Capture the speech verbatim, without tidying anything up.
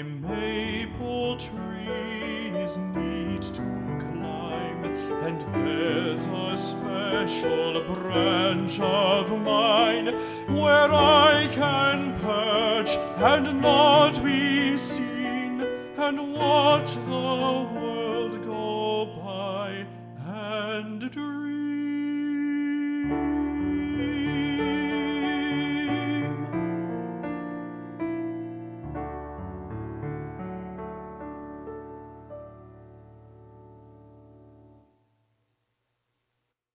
My maple tree is neat to climb, and there's a special branch of mine where I can perch and not be seen, and watch the world go by and dream.